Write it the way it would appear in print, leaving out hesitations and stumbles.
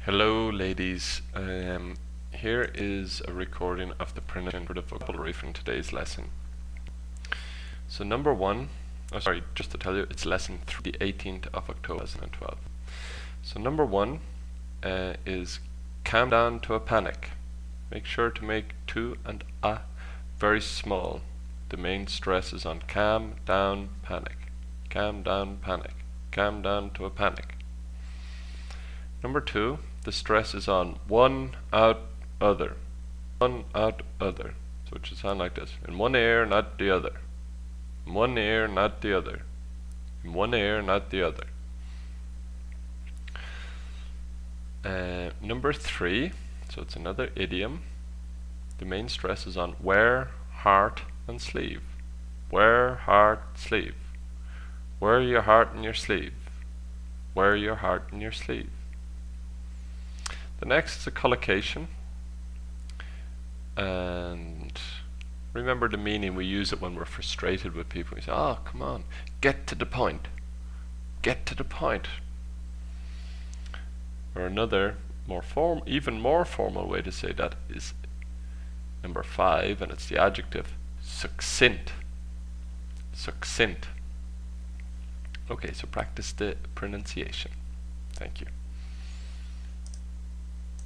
Hello ladies, here is a recording of the pronunciation for the vocabulary from today's lesson. So number one, just to tell you, it's lesson 3, the 18th of October 2012. So number one is calm down to a panic. Make sure to make to and a very small. The main stress is on calm down, panic. Calm down, panic. Calm down to a panic. Number two, the stress is on one out other. One out other. So it should sound like this. In one ear, not the other. In one ear, not the other. In one ear, not the other. Number three, so it's another idiom. The main stress is on wear, heart, and sleeve. Wear, heart, sleeve. Wear your heart in your sleeve. Wear your heart in your sleeve. The next is a collocation, and remember the meaning. We use it when we're frustrated with people. We say, "Oh, come on, get to the point. Get to the point." Or another even more formal way to say that is number 5, and it's the adjective succinct. Succinct. Okay, so practice the pronunciation. Thank you.